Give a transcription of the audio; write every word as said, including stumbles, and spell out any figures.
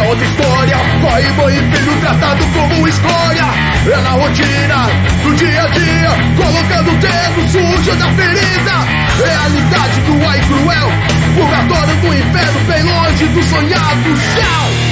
outra história. Pai, mãe e filho tratado como escória. É na rotina do dia a dia, colocando o dedo sujo na ferida. Realidade crua e cruel, purgatório do inferno, bem longe do sonhado céu.